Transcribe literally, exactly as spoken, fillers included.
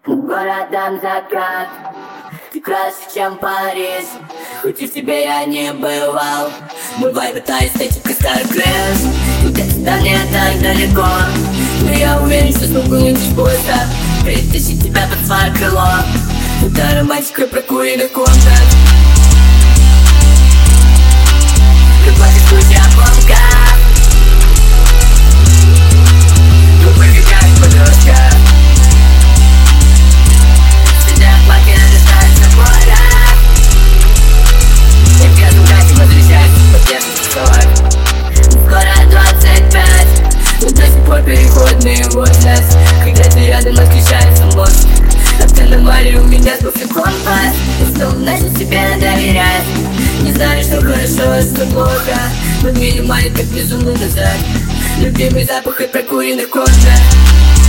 Городам закат, ты краше, чем Париж. Хоть и в тебе я не бывал, мой вайб — это эстетика старых крыш. И где-то не так далеко, но я уверен, что смогу нынче поезда притащить тебя под свое крыло. Это романтика прокуренных комнат, любовь и куча обломков. Глупый как подростка, сидят в парке, рождаются в горах. И в каждом кассе возвращаются в поддержку сорок. Скоро двадцать пять, но до сих пор переходный возраст, когда ты рядом отключается мозг. Автономали у меня сбился компас, и снова начал себе доверять. Не знаю, что хорошо, а что плохо, но меня манит как безумно назад. Любимый запах от прокуренных комнат.